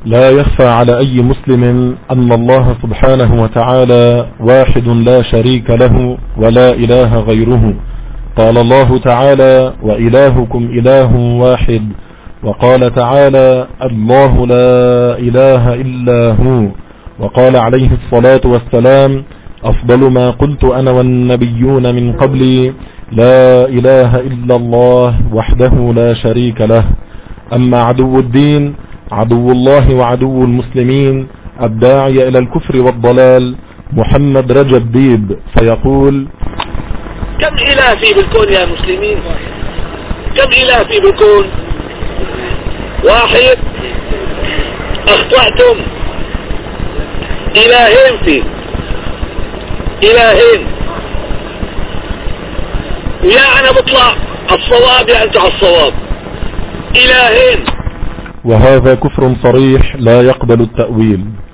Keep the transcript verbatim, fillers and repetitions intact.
لا يخفى على أي مسلم أن الله سبحانه وتعالى واحد لا شريك له ولا إله غيره. قال الله تعالى: وإلهكم إله واحد. وقال تعالى: الله لا إله إلا هو. وقال عليه الصلاة والسلام: أفضل ما قلت أنا والنبيون من قبلي لا إله إلا الله وحده لا شريك له. أما عدو الدين عدو الله وعدو المسلمين الداعي إلى الكفر والضلال محمد رجب ديب فيقول: كم إله في بالكون يا مسلمين؟ كم إله في بالكون؟ واحد. أخطأتم، إلهين فيه، إلهين. ويا أنا بطلع الصواب يا أنت على الصواب. إلهين. وهذا كفر صريح لا يقبل التأويل.